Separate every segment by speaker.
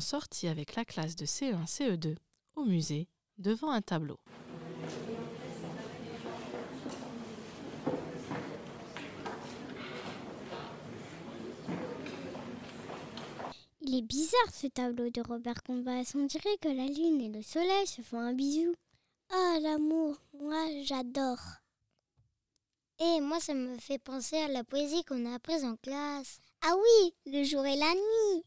Speaker 1: sortis avec la classe de CE1, CE2 au musée, devant un tableau.
Speaker 2: Il est bizarre ce tableau de Robert Combas. On dirait que la lune et le soleil se font un bisou. Ah, l'amour, moi j'adore. Et moi ça me fait penser à la poésie qu'on a apprise en classe. Ah oui, le jour et la nuit.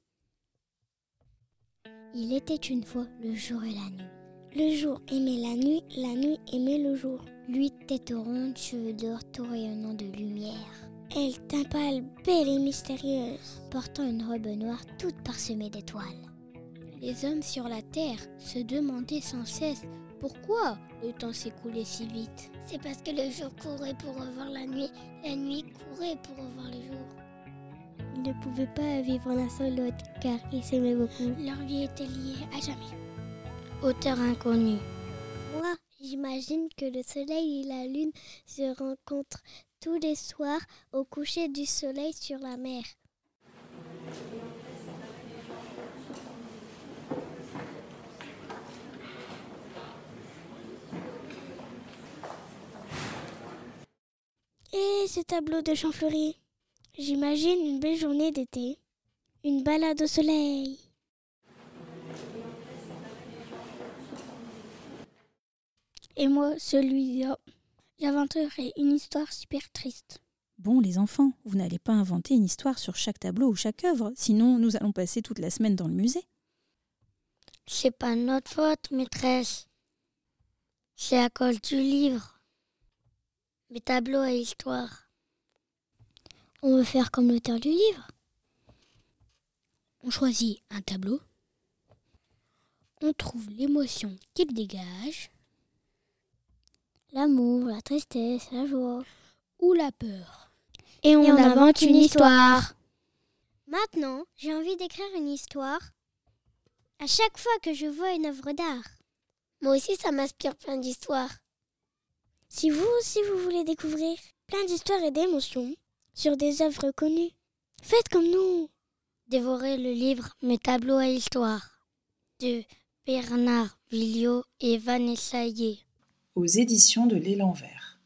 Speaker 2: Il était une fois le jour et la nuit. Le jour aimait la nuit aimait le jour. Lui, tête ronde, cheveux d'or, tout rayonnant de lumière. Elle, teint pâle, belle et mystérieuse, portant une robe noire toute parsemée d'étoiles. Les hommes sur la terre se demandaient sans cesse pourquoi le temps s'écoulait si vite. C'est parce que le jour courait pour revoir la nuit courait pour revoir le jour. Ils ne pouvaient pas vivre l'un sans l'autre car ils s'aimaient beaucoup. Leur vie était liée à jamais. Auteur inconnu. Moi, j'imagine que le soleil et la lune se rencontrent tous les soirs au coucher du soleil sur la mer. Et ce tableau de Champfleury. J'imagine une belle journée d'été, une balade au soleil. Et moi, celui-là, j'inventerai une histoire super triste.
Speaker 3: Bon, les enfants, vous n'allez pas inventer une histoire sur chaque tableau ou chaque œuvre, sinon nous allons passer toute la semaine dans le musée.
Speaker 2: C'est pas notre faute, maîtresse. C'est à cause du livre. Mes tableaux à histoire. On veut faire comme l'auteur du livre. On choisit un tableau. On trouve l'émotion qu'il dégage. L'amour, la tristesse, la joie. Ou la peur. Et on invente une histoire. Maintenant, j'ai envie d'écrire une histoire à chaque fois que je vois une œuvre d'art. Moi aussi, ça m'inspire plein d'histoires. Si vous aussi vous voulez découvrir plein d'histoires et d'émotions sur des œuvres connues, faites comme nous. Dévorez le livre Mes tableaux à histoire de Bernard Villot et Vanessa Yeh.
Speaker 4: Aux éditions de l'Élan Vert.